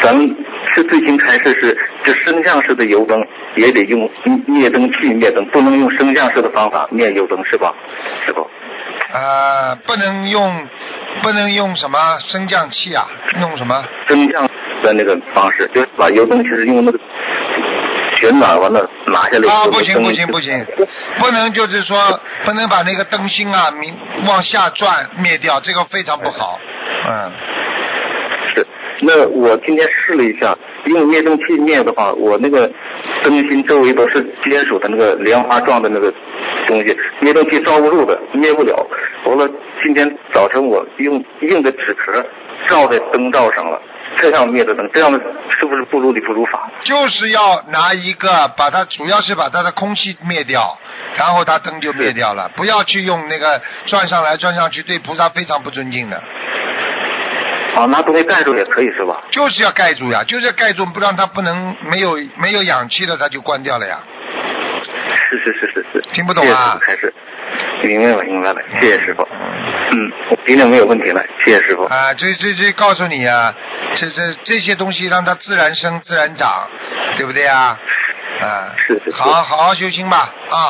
咱们是最新开始是这升降式的油灯也得用灭灯器灭灯，不能用升降式的方法灭油灯是吧？师傅？ 不能用什么升降器啊？用什么？ 升降的那个方式，就是把油灯其实用那个旋转完了拿下来。 不行，不能就是说不能把那个灯芯啊往下转灭掉，这个非常不好。 是，那我今天试了一下，用灭灯器灭的话，我那个灯芯周围都是金属的那个莲花状的那个东西，灭灯器照不住的，灭不了。完了，今天早晨我用硬的纸壳罩在灯罩上了，这样灭的灯，这样的是不是不如理不如法？ 就是要拿一个把它，主要是把它的空气灭掉，然后它灯就灭掉了。不要去用那个转上来转上去，对菩萨非常不尊敬的。 拿东西盖住也可以是吧？ 就是要盖住呀，就是要盖住，不让它不能没有氧气了，它就关掉了呀。 是。 听不懂啊？ 开始明白了，谢谢师傅。我今天没有问题了，谢谢师傅。 这告诉你啊，这些东西让它自然生自然长，对不对啊？ 是。 好好修心吧啊。